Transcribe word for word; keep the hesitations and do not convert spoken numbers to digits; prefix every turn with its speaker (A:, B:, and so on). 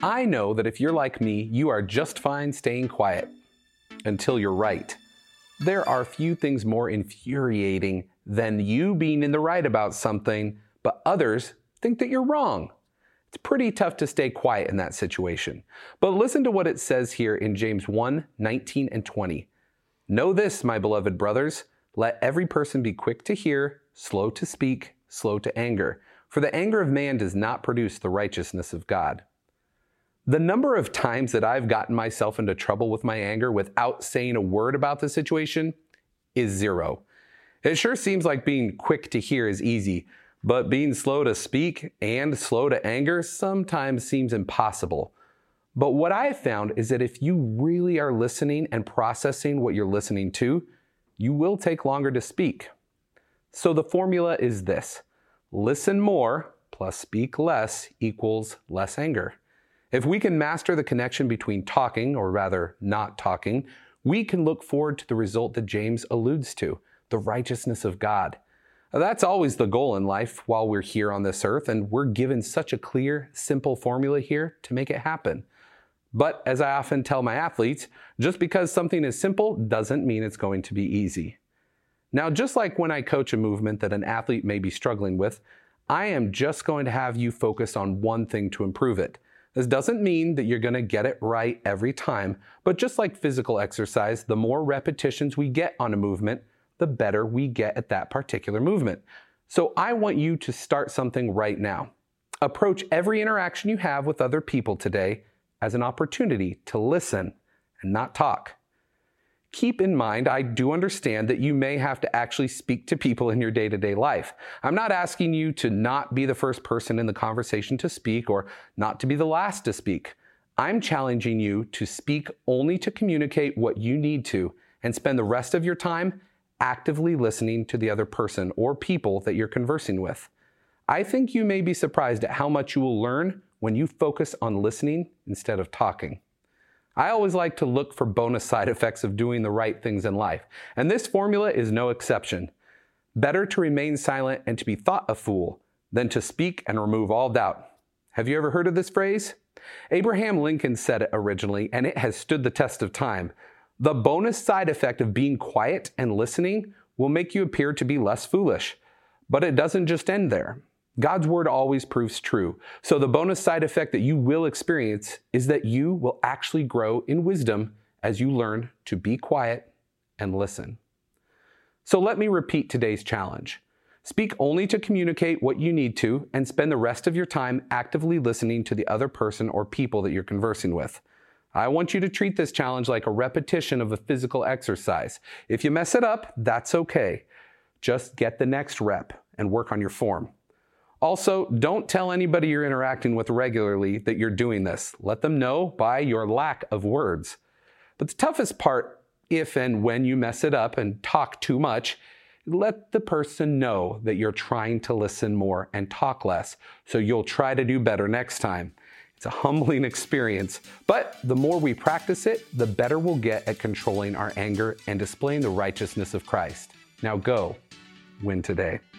A: I know that if you're like me, you are just fine staying quiet. Until you're right. There are few things more infuriating than you being in the right about something, but others think that you're wrong. It's pretty tough to stay quiet in that situation. But listen to what it says here in James one, nineteen and twenty. Know this, my beloved brothers, let every person be quick to hear, slow to speak, slow to anger. For the anger of man does not produce the righteousness of God. The number of times that I've gotten myself into trouble with my anger without saying a word about the situation is zero. It sure seems like being quick to hear is easy, but being slow to speak and slow to anger sometimes seems impossible. But what I have found is that if you really are listening and processing what you're listening to, you will take longer to speak. So the formula is this: listen more plus speak less equals less anger. If we can master the connection between talking, or rather not talking, we can look forward to the result that James alludes to, the righteousness of God. Now, that's always the goal in life while we're here on this earth, and we're given such a clear, simple formula here to make it happen. But as I often tell my athletes, just because something is simple doesn't mean it's going to be easy. Now, just like when I coach a movement that an athlete may be struggling with, I am just going to have you focus on one thing to improve it. This doesn't mean that you're going to get it right every time, but just like physical exercise, the more repetitions we get on a movement, the better we get at that particular movement. So I want you to start something right now. Approach every interaction you have with other people today as an opportunity to listen and not talk. Keep in mind, I do understand that you may have to actually speak to people in your day-to-day life. I'm not asking you to not be the first person in the conversation to speak or not to be the last to speak. I'm challenging you to speak only to communicate what you need to and spend the rest of your time actively listening to the other person or people that you're conversing with. I think you may be surprised at how much you will learn when you focus on listening instead of talking. I always like to look for bonus side effects of doing the right things in life, and this formula is no exception. Better to remain silent and to be thought a fool than to speak and remove all doubt. Have you ever heard of this phrase? Abraham Lincoln said it originally, and it has stood the test of time. The bonus side effect of being quiet and listening will make you appear to be less foolish. But it doesn't just end there. God's word always proves true. So the bonus side effect that you will experience is that you will actually grow in wisdom as you learn to be quiet and listen. So let me repeat today's challenge. Speak only to communicate what you need to and spend the rest of your time actively listening to the other person or people that you're conversing with. I want you to treat this challenge like a repetition of a physical exercise. If you mess it up, that's okay. Just get the next rep and work on your form. Also, don't tell anybody you're interacting with regularly that you're doing this. Let them know by your lack of words. But the toughest part, if and when you mess it up and talk too much, let the person know that you're trying to listen more and talk less, so you'll try to do better next time. It's a humbling experience, but the more we practice it, the better we'll get at controlling our anger and displaying the righteousness of Christ. Now go, win today.